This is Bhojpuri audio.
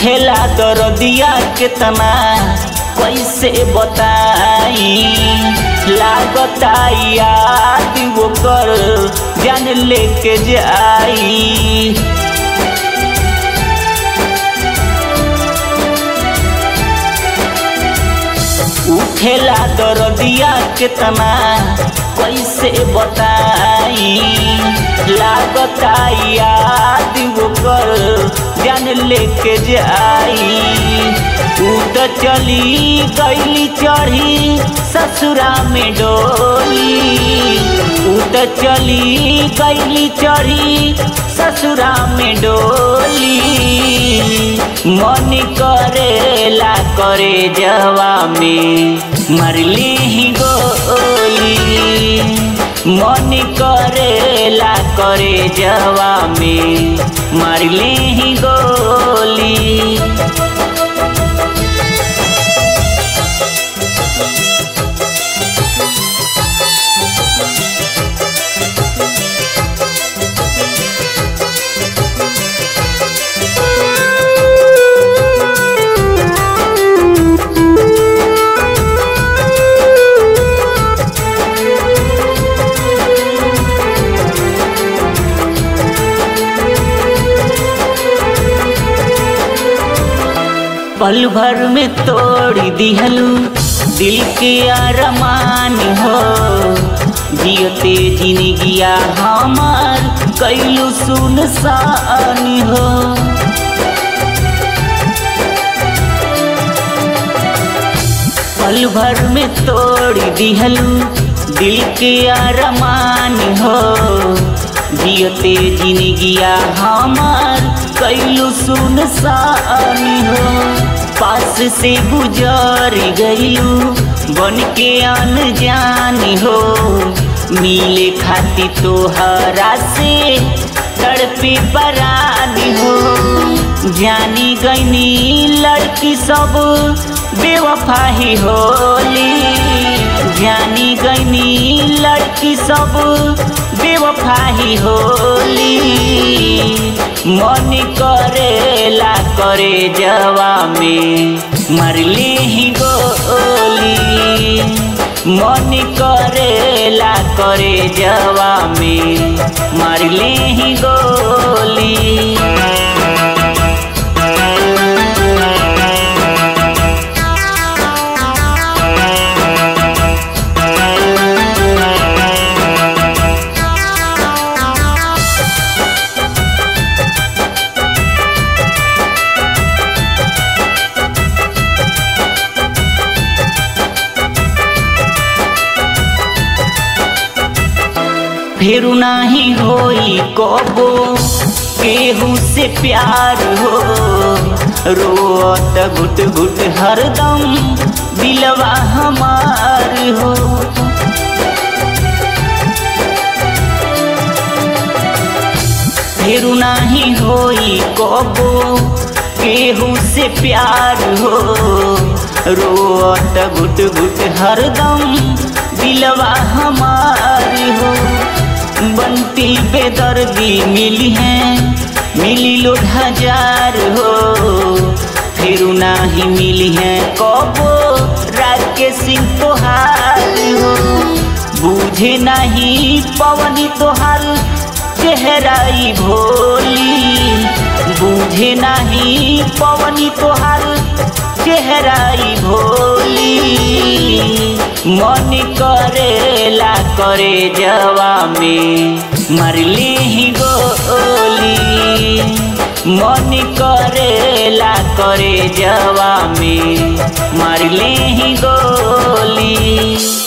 उठेला दर्दिया केतना कैसे बताई, लागता याद ओकर जान लेके जाई। उठेला दर्दिया केतना कैसे बताई, लागता याद ओकर जान लेके जाई। तू तो चली गईली चढ़ी ससुरा में डोली, तू तो चली गईली चढ़ी ससुरा में डोली। मन करेला करे जवा में मरली ही गोली, मन करेला करे जवा में मरली ही गोली। पल भर में तोड़ दिहलू दिल के अरमान हो, जियते जिंदगिया हमार कैलू सुनसान हो। पल भर में तोड़ दिहलू दिल के अरमान हो, जियते जिंदगिया हमार कैलू सुनसान हो। पास से गुजर गईलू बन के अनजान हो, मिले खाती तोहरा से तड़पे परान हो। जानी गईनी लड़की सब बेवफा ही होली, जानी गईनी लड़की सब बेवफा ही होली। मन करेला करे जवा में मरली ही गोली, मन करेला करे जवा में मरली ही गोली। फेरू नाही होई कबो केहू से प्यार हो, रोत घुट घुट हरदम दिलवा हमार हो। फेरू नाही होई कबो केहू से प्यार हो, रोत घुट घुट हरदम दिलवा हमार हो। बनती बेदर्दी मिली है मिली लोग हजार हो, फिर नाही मिली है कबो राकेश सिंह तोहार हो। बूझे नहीं पवनी तोहार चेहराई भोली, बूझे नहीं पवनी तोहार चेहराई भोली। मन करेला करे जवा में मरली ही गोली, मन करेला करे जवा में मरली ही गोली।